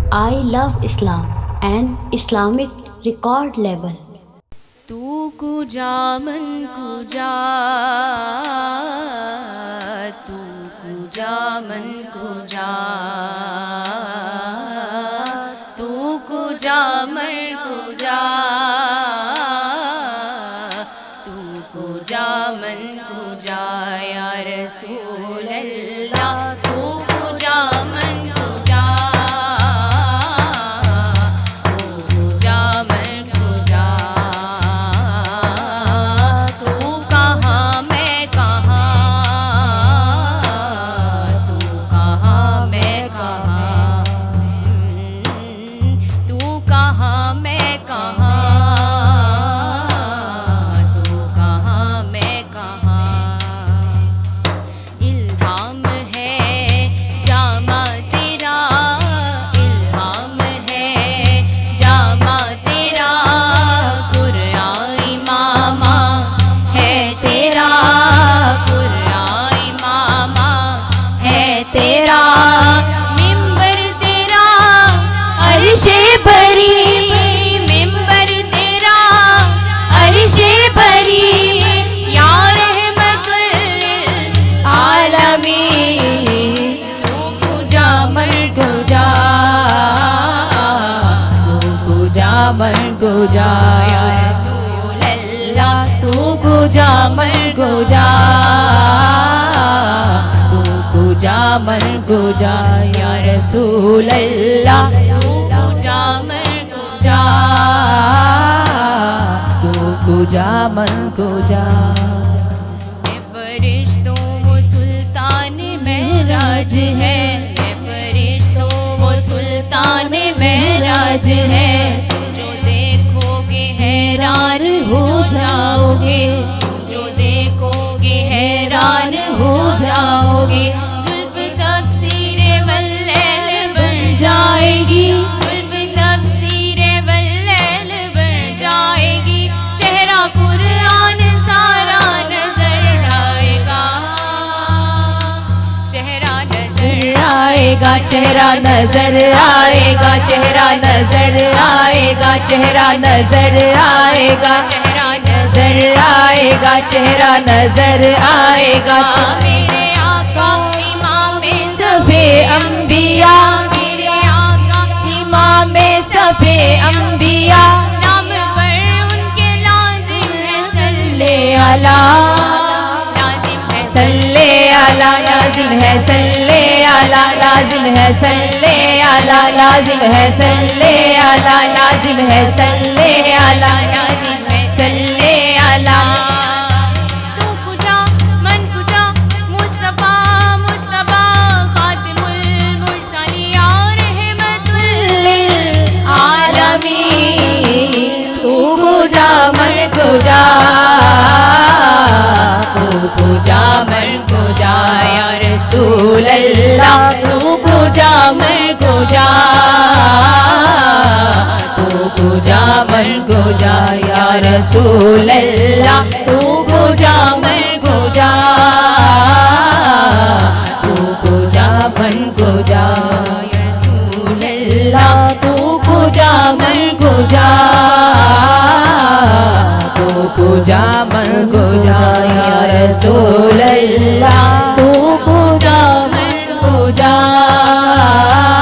I love Islam and Islamic record label. तू कुजा मन कुजा, तू कुजा मन कुजा, तू कुजा मन कुजा, तू कुजा मन कुजा या रसूल अल्लाह। तू कुजा मन कुजा, तू कुजा मन कुजा, तू कहाँ मैं कहाँ, तू कहाँ मैं कहाँ, तू कहाँ मैं कहाँ, तू कहाँ मैं कहाँ। इल्हाम है जामा तेरा, इल्हाम है जामा तेरा, कुरान इमामा है तेरा, कुरान इमामा है तेरा, मिंबर तेरा अर्शे परी, मिंबर तेरा अर्शे परी, या रहमतुल आलमीन। तू कुजा मन कुजा, तू कुजा मन कुजा या रसूल अल्लाह। तू कुजा मन कुजा, तू कुजा मन कुजा या रसूल अल्लाह। तू कुजा मन कुजा, तू कुजा मन कुजा। ये फरिश्तों वो सुल्तान महराज है, ये फरिश्तों वो सुल्तान महराज है, तुम जो देखोगे हैरान हो जाओगे, तुम जो देखोगे हैरान हो जाओगे। जुल्फ तफसीरे वल्लैल बन जाएगी, जुल्फ तफसीरे वल्लैल बन जाएगी, चेहरा कुरान सारा नजर आएगा, चेहरा नजर आएगा, चेहरा नजर आएगा, चेहरा नजर आएगा, चेहरा नजर आएगा, चेहरा नजर आएगा, चेहरा नजर आएगा। मेरे आका इमाम सफे अंबिया, मेरे आका इमाम सफे अंबिया, नाम पर उनके लाजिम है सल्ले अला, लाजिम है सल्ले अला, लाजिम है सल्ले अला, लाजिम है सल्ले अला, लाजिम है सल्ले अला, लाजिम है सल्ले अला, लाजिम है सल्ले अला। तू कुजा मन कुजा, मुस्तफा मुस्तफा खातिमुल मुरसलीन या रहमतुल आलमीन। तू कुजा मन कुजा, तू कुजा मन कुजा या रसूल अल्लाह। तू कुजा मन कुजा, तू कुजा मन कुजा या रसूल अल्लाह। तू कुजा मन कुजा, तू कुजा मन कुजा या रसूल अल्लाह। तू कुजा मन कुजा, तू कुजा मन कुजा या रसूल अल्लाह। तू कुजा मन कुजा।